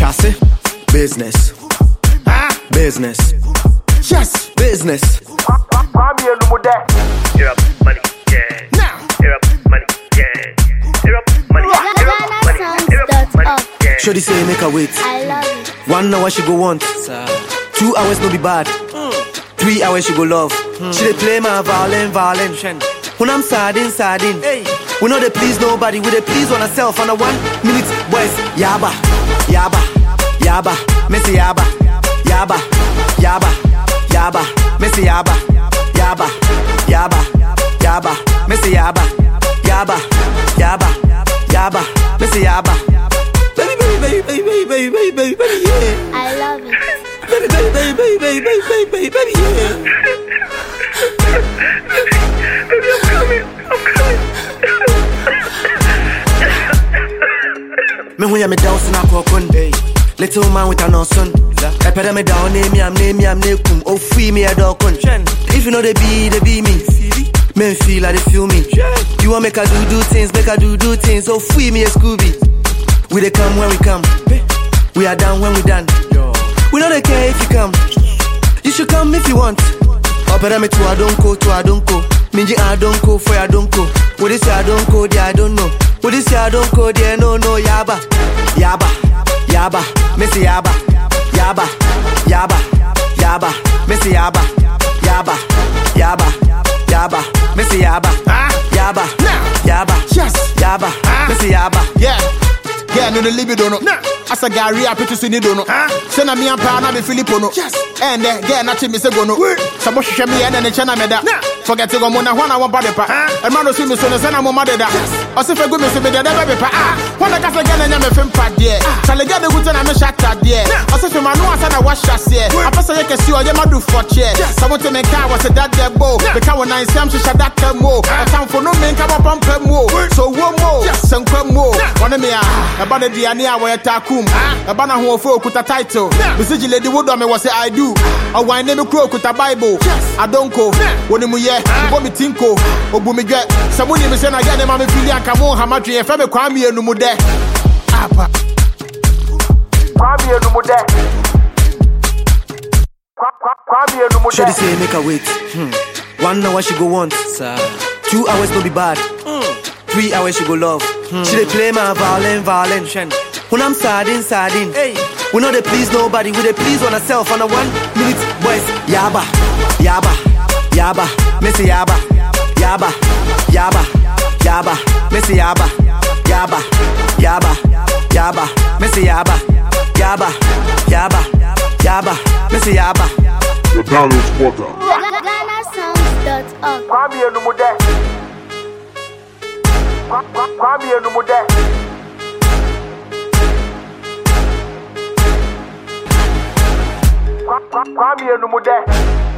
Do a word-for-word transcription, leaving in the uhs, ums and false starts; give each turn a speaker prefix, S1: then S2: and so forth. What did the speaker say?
S1: Chassis, business. Business. Yes, business.
S2: You're up money, yeah.
S1: Now.
S2: You're up money, yeah. You're up money, you're up money, you're up money, yeah.
S1: Shorty say make her wait.
S3: I love it.
S1: One hour she go want. Two hours no be bad. Three hours she go love. She dey play my violin, violin. When I'm sardine, sardine. We know they please nobody. We they please on ourselves. On a one minute boys. Yaba, yaba, yaba. Missy yaba, yaba, yaba, yaba. Missy yaba, yaba, yaba, yaba. Missy yaba, yaba, yaba, yaba. Missy yaba. Baby, baby, baby, baby, baby, baby, baby, baby, yeah.
S3: I love it.
S1: Baby, baby, baby, baby, baby, baby, baby, baby, yeah.
S2: Baby, I'm coming, I'm coming.
S1: Me when you me down, so I call one day. Little man with an son. I put me down, name me, I'm name me, I'm name kum. Oh, free me a dog kun. If you know they be, they be me. Men feel like they feel me. You want make her do do things, make her do do things. Oh, free me a Scooby. We they come when we come. We are down when we done. We don't care if you come. You should come if you want. Opera me to I don't go, to I don't go. Minji I don't go, for I don't go. What is I don't go, there I don't know. What is I don't go, there no no yaba. Yaba, yaba, Missy yaba. Yaba, yaba, yaba, Missy yaba. Yaba, yaba, yaba, Missy yaba. Yaba, yaba, yes, yaba, Missy yaba.
S4: Yeah. Yeah, no, the libido no. As a Gary, I put to see no. Send a me and Pana be Filippo no. Yes. And then, yeah, nothing Mister Gono. Some bush me and then the China meda. Forget to go Mona, one I want body pa. And man, see me soon as I'm a mother. Or if I go, Mister Beda, never be pa. When I got again and I'm a film pad, yeah. Shall I get the good and I'm a shot at, yeah. Or if I know I said I was shot, yeah. I pass a can see or you do for chair. Someone to make car was a dad there, bow. The cow and I sam to shut that more. A town for no man come up on more. So one more, some more. One of me, about the D N A where takum. A banner who folk with a title. The Sigi Lady Woodome was say I do. A wine never croak with a Bible. I don't go. When you ye, Bobby Tinko, or Bumigret. Someone even said I get them on me feeling come on, how much you ever cry me and no more there. Apa.
S2: Kwame no more there. Kwame no more there.
S1: Shorty say make her wait. Hmm. One hour she go want. Two hours no be bad. Three hours she go love. Hmm. She dey play my violin, violin. When I'm sardine, sardine. Hey. We know they please nobody. We they please on ourselves. On a one minute boys. Yaba, yaba, yaba. Missy yaba, yaba, yaba, yaba. Missy yaba, yaba, yaba, yaba. Missy yaba, yaba, yaba, yaba. Missy yaba.
S5: The download quarter.
S3: Ghana Sounds dot org.
S2: Kwame no more there. Kwame no more there. Kwame no more there.